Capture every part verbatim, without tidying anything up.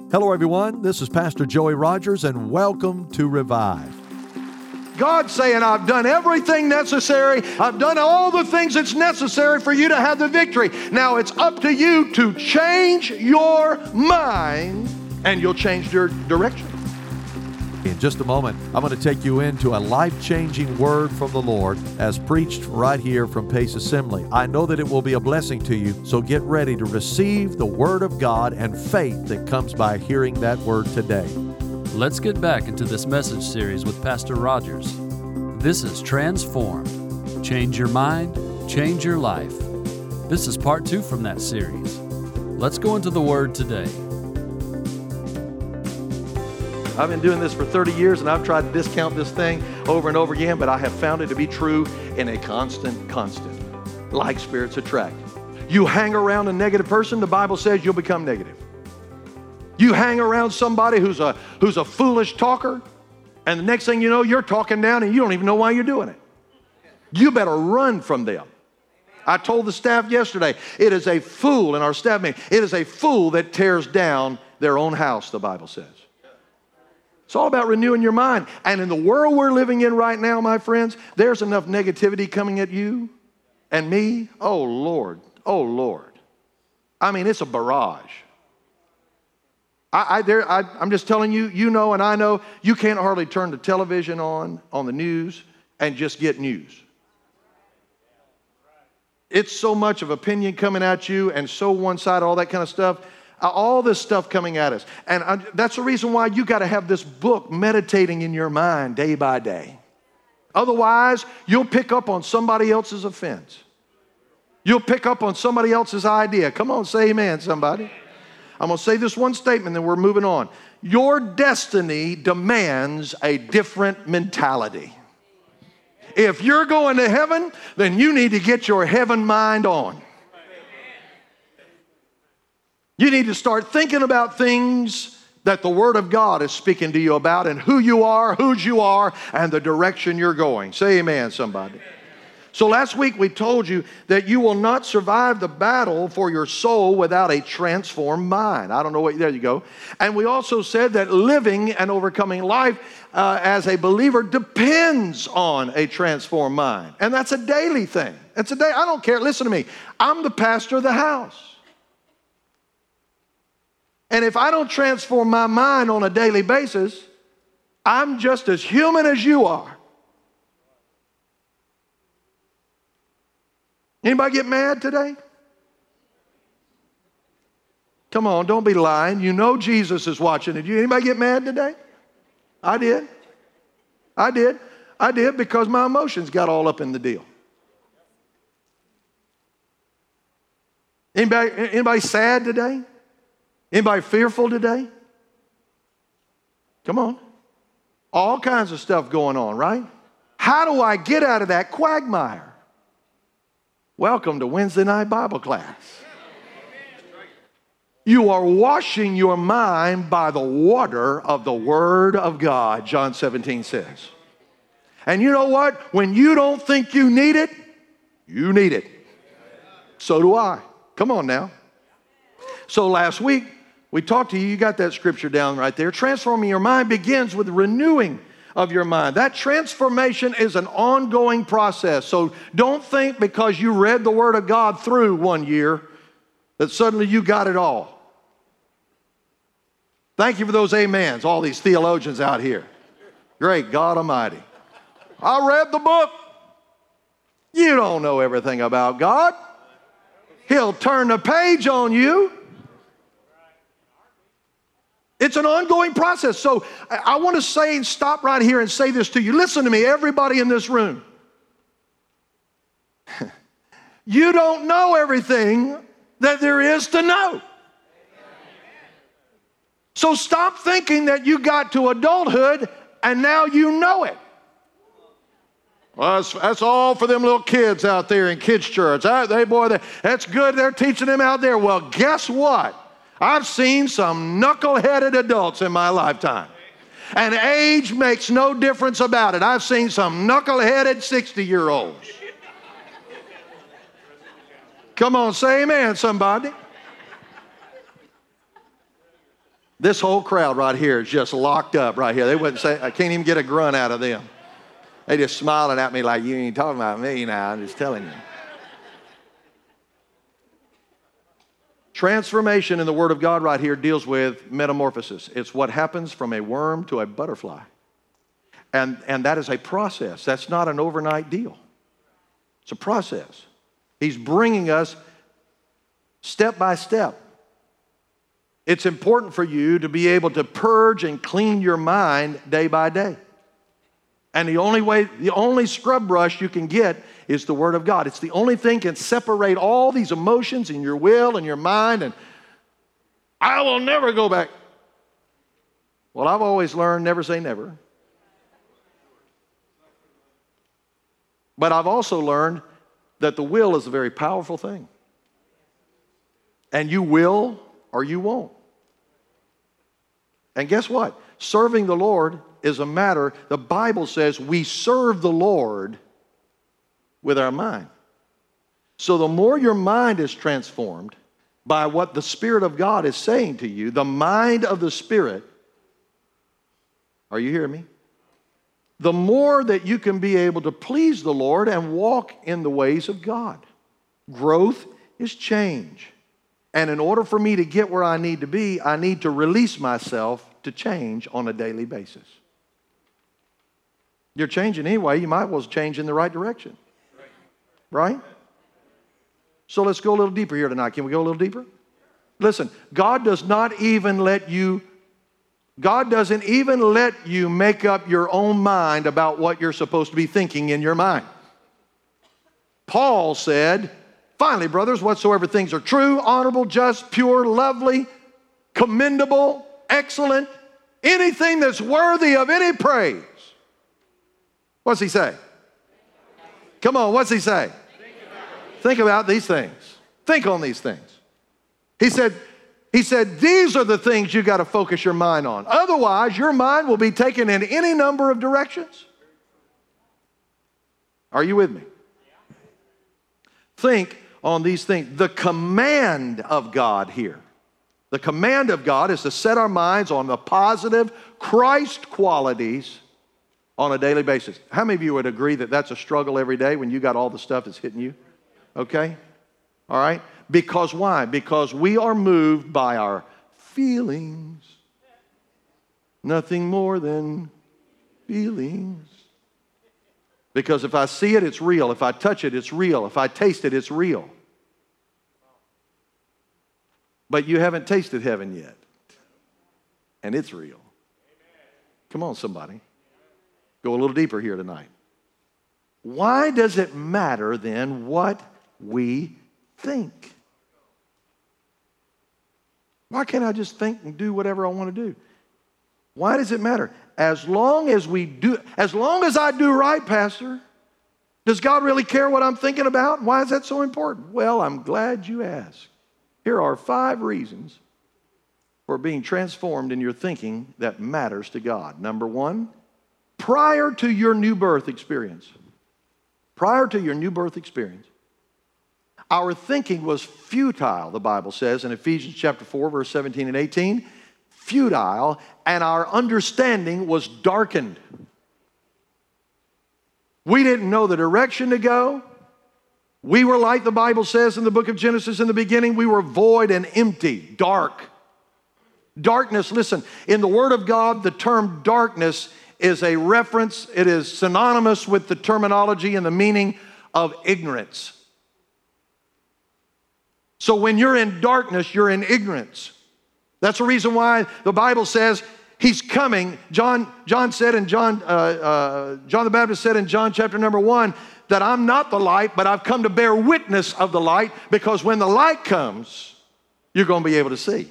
Hello, everyone. This is Pastor Joey Rogers, and welcome to Revive. God's saying, I've done everything necessary. I've done all the things that's necessary for you to have the victory. Now it's up to you to change your mind, and you'll change your direction. In just a moment, I'm going to take you into a life-changing word from the Lord as preached right here from Pace Assembly. I know that it will be a blessing to you, so get ready to receive the Word of God and faith that comes by hearing that word today. Let's get back into this message series with Pastor Rogers. This is Transformed. Change your mind, change your life. This is part two from that series. Let's go into the Word today. I've been doing this for thirty years, and I've tried to discount this thing over and over again, but I have found it to be true in a constant, constant. Like spirits attract. You hang around a negative person, the Bible says you'll become negative. You hang around somebody who's a, who's a foolish talker, and the next thing you know, you're talking down, and you don't even know why you're doing it. You better run from them. I told the staff yesterday, it is a fool in our staff meeting, it is a fool that tears down their own house, the Bible says. It's all about renewing your mind. And in the world we're living in right now, my friends, there's enough negativity coming at you and me. Oh, Lord. Oh, Lord. I mean, it's a barrage. I, I, there, I, I'm just telling you, you know and I know, you can't hardly turn the television on, on the news, and just get news. It's so much of opinion coming at you and so one-sided, all that kind of stuff. All this stuff coming at us. And I, that's the reason why you got to have this book meditating in your mind day by day. Otherwise, you'll pick up on somebody else's offense. You'll pick up on somebody else's idea. Come on, say amen, somebody. I'm going to say this one statement, then we're moving on. Your destiny demands a different mentality. If you're going to heaven, then you need to get your heaven mind on. You need to start thinking about things that the Word of God is speaking to you about, and who you are, whose you are, and the direction you're going. Say amen, somebody. So last week we told you that you will not survive the battle for your soul without a transformed mind. I don't know what, there you go. And we also said that living and overcoming life uh, as a believer depends on a transformed mind. And that's a daily thing. It's a day, I don't care, listen to me. I'm the pastor of the house. And if I don't transform my mind on a daily basis, I'm just as human as you are. Anybody get mad today? Come on, don't be lying. You know Jesus is watching. Did you? Anybody get mad today? I did. I did. I did because my emotions got all up in the deal. Anybody, anybody sad today? Anybody fearful today? Come on. All kinds of stuff going on, right? How do I get out of that quagmire? Welcome to Wednesday night Bible class. You are washing your mind by the water of the Word of God, John seventeen says. And you know what? When you don't think you need it, you need it. So do I. Come on now. So last week, we talked to you, you got that scripture down right there. Transforming your mind begins with renewing of your mind. That transformation is an ongoing process. So don't think because you read the Word of God through one year that suddenly you got it all. Thank you for those amens, all these theologians out here. Great God Almighty. I read the book. You don't know everything about God. He'll turn the page on you. It's an ongoing process. So I, I want to say, stop right here and say this to you. Listen to me, everybody in this room. You don't know everything that there is to know. So stop thinking that you got to adulthood and now you know it. Well, that's, that's all for them little kids out there in kids' church. I, they, boy, they, that's good. They're teaching them out there. Well, guess what? I've seen some knuckle-headed adults in my lifetime. And age makes no difference about it. I've seen some knuckle-headed sixty-year-olds. Come on, say amen, somebody. This whole crowd right here is just locked up right here. They wouldn't say, I can't even get a grunt out of them. They just smiling at me like, you ain't talking about me now, I'm just telling you. Transformation in the Word of God right here deals with metamorphosis. It's what happens from a worm to a butterfly. And, and that is a process. That's not an overnight deal. It's a process. He's bringing us step by step. It's important for you to be able to purge and clean your mind day by day. And the only way, the only scrub brush you can get is the Word of God. It's the only thing that can separate all these emotions in your will and your mind. And I will never go back. Well, I've always learned never say never. But I've also learned that the will is a very powerful thing. And you will or you won't. And guess what? Serving the Lord is a matter, the Bible says we serve the Lord with our mind. So the more your mind is transformed by what the Spirit of God is saying to you, the mind of the Spirit, are you hearing me? The more that you can be able to please the Lord and walk in the ways of God. Growth is change. And in order for me to get where I need to be, I need to release myself to change on a daily basis. You're changing anyway, you might as well change in the right direction. Right? So let's go a little deeper here tonight. Can we go a little deeper? Listen, God does not even let you, God doesn't even let you make up your own mind about what you're supposed to be thinking in your mind. Paul said, finally, brothers, whatsoever things are true, honorable, just, pure, lovely, commendable, excellent, anything that's worthy of any praise. What's he say? Come on, what's he say? Think about, Think about these things. Think on these things. He said, he said, these are the things you got to focus your mind on. Otherwise, your mind will be taken in any number of directions. Are you with me? Think on these things. The command of God here. The command of God is to set our minds on the positive Christ qualities on a daily basis. How many of you would agree that that's a struggle every day when you got all the stuff that's hitting you? Okay? All right? Because why? Because we are moved by our feelings. Nothing more than feelings. Because if I see it, it's real. If I touch it, it's real. If I taste it, it's real. But you haven't tasted heaven yet. And it's real. Come on, somebody. Go a little deeper here tonight. Why does it matter then what we think? Why can't I just think and do whatever I want to do? Why does it matter? As long as we do, as long as I do right, Pastor, does God really care what I'm thinking about? Why is that so important? Well, I'm glad you asked. Here are five reasons for being transformed in your thinking that matters to God. Number one, prior to your new birth experience, prior to your new birth experience, our thinking was futile, the Bible says in Ephesians chapter four, verse seventeen and eighteen. Futile, and our understanding was darkened. We didn't know the direction to go. We were like the Bible says in the book of Genesis in the beginning, we were void and empty, dark. Darkness, listen, in the Word of God, the term darkness is a reference, it is synonymous with the terminology and the meaning of ignorance. So when you're in darkness, you're in ignorance. That's the reason why the Bible says He's coming. John, John said in John, uh, uh, John the Baptist said in John chapter number one, that I'm not the light, but I've come to bear witness of the light, because when the light comes, you're going to be able to see.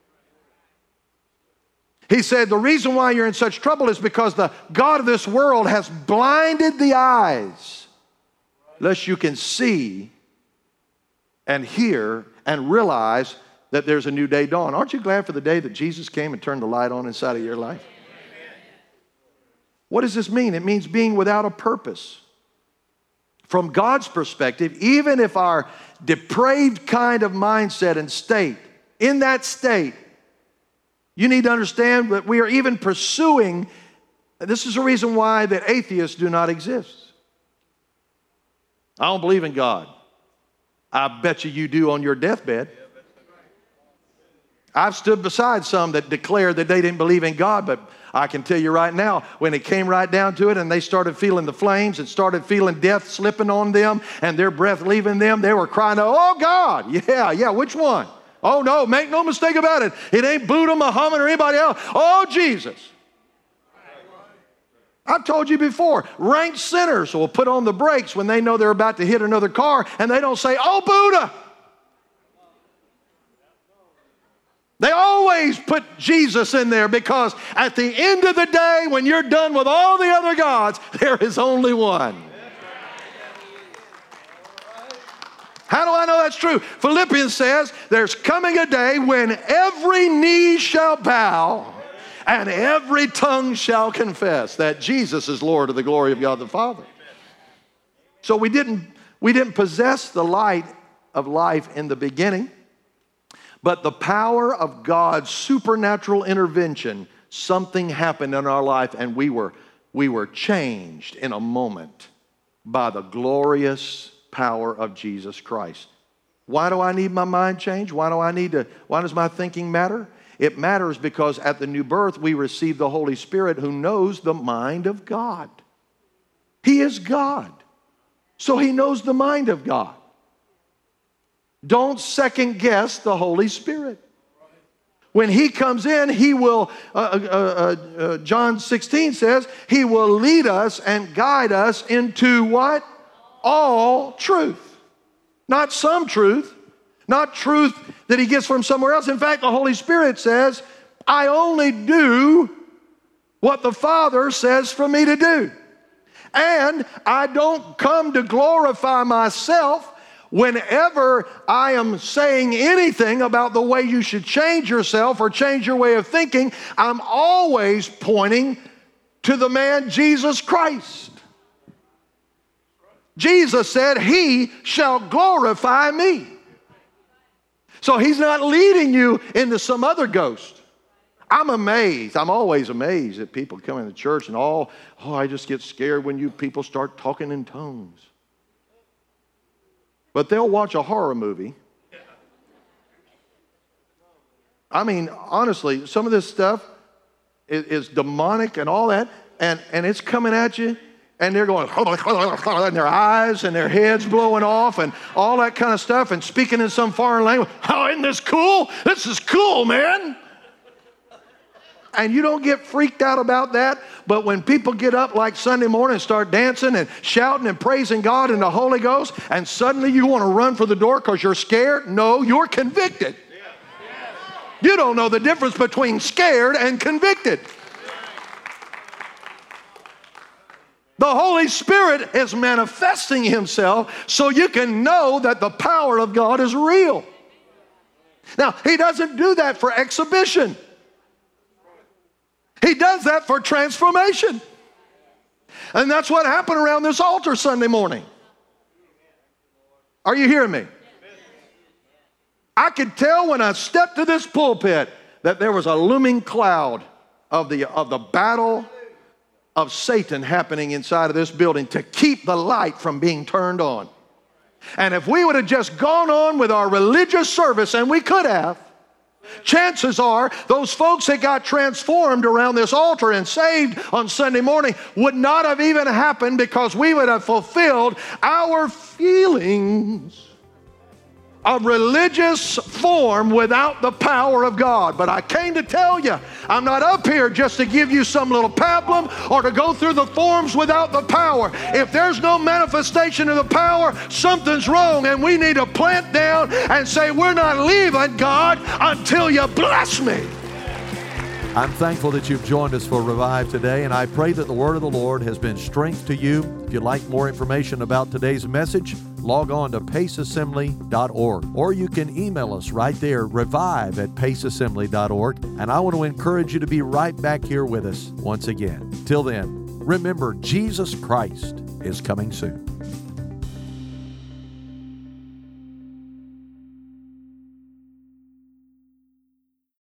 He said the reason why you're in such trouble is because the God of this world has blinded the eyes, lest you can see and hear and realize that there's a new day dawn. Aren't you glad for the day that Jesus came and turned the light on inside of your life? What does this mean? It means being without a purpose. From God's perspective, even if our depraved kind of mindset and state, in that state, You need to understand that we are even pursuing, this is the reason why that atheists do not exist. I don't believe in God. I bet you you do on your deathbed. I've stood beside some that declared that they didn't believe in God, but I can tell you right now, when it came right down to it and they started feeling the flames and started feeling death slipping on them and their breath leaving them, they were crying out, oh God, yeah, yeah, which one? Oh no, make no mistake about it. It ain't Buddha, Muhammad, or anybody else. Oh, Jesus. I've told you before, ranked sinners will put on the brakes when they know they're about to hit another car and they don't say, oh, Buddha. They always put Jesus in there because at the end of the day, when you're done with all the other gods, there is only one. How do I know that's true? Philippians says there's coming a day when every knee shall bow and every tongue shall confess that Jesus is Lord of the glory of God the Father. So we didn't, we didn't possess the light of life in the beginning. But the power of God's supernatural intervention, something happened in our life and we were, we were changed in a moment by the glorious power of Jesus Christ. Why do I need my mind changed? Why do I need to, why does my thinking matter? It matters because at the new birth we receive the Holy Spirit who knows the mind of God. He is God. So he knows the mind of God. Don't second guess the Holy Spirit. When he comes in, he will, uh, uh, uh, uh, John sixteen says, he will lead us and guide us into what? All truth. Not some truth. Not truth that he gets from somewhere else. In fact, the Holy Spirit says, I only do what the Father says for me to do. And I don't come to glorify myself. Whenever I am saying anything about the way you should change yourself or change your way of thinking, I'm always pointing to the man Jesus Christ. Jesus said, he shall glorify me. So he's not leading you into some other ghost. I'm amazed. I'm always amazed at people coming to church and all, oh, I just get scared when you people start talking in tongues. But they'll watch a horror movie. I mean, honestly, some of this stuff is, is demonic and all that, and, and it's coming at you, and they're going, and their eyes and their heads blowing off and all that kind of stuff and speaking in some foreign language. Oh, isn't this cool? This is cool, man. And you don't get freaked out about that. But when people get up like Sunday morning and start dancing and shouting and praising God in the Holy Ghost, and suddenly you want to run for the door because you're scared, no, you're convicted. You don't know the difference between scared and convicted. The Holy Spirit is manifesting himself so you can know that the power of God is real. Now, he doesn't do that for exhibition. He does that for transformation. And that's what happened around this altar Sunday morning. Are you hearing me? I could tell when I stepped to this pulpit that there was a looming cloud of the, of the battle of Satan happening inside of this building to keep the light from being turned on. And if we would have just gone on with our religious service, and we could have, chances are those folks that got transformed around this altar and saved on Sunday morning would not have even happened because we would have fulfilled our feelings of religious form without the power of God. But I came to tell you, I'm not up here just to give you some little pablum or to go through the forms without the power. If there's no manifestation of the power, something's wrong, and we need to plant down and say, we're not leaving, God, until you bless me. I'm thankful that you've joined us for Revive today, and I pray that the word of the Lord has been strength to you. If you'd like more information about today's message, log on to pace assembly dot org, or you can email us right there, revive at pace assembly dot org, and I want to encourage you to be right back here with us once again. Till then, remember, Jesus Christ is coming soon.